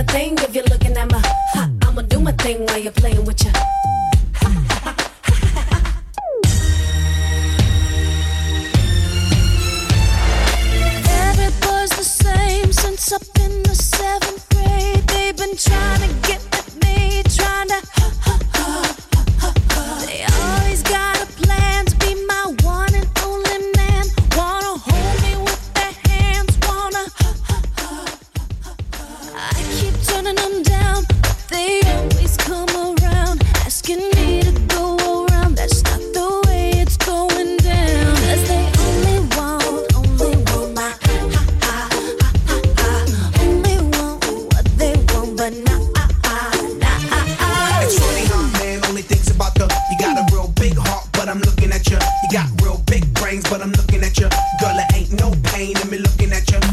thing if you're looking at my. I'ma do my thing while you're playing with ya. Every boy's the same since up in the 7th grade. They've been trying to get at me, trying to. They always got a plan to be my one and only man. Wanna hold me with their hands, wanna. I keep turning them down, but they always come around, asking me to go around. That's not the way it's going down. 'Cause they only want my only want what they want, but not. It's funny how man only thinks about the. You got a real big heart, but I'm looking at you. You got real big brains, but I'm looking at you. Girl, it ain't no pain in me looking at you.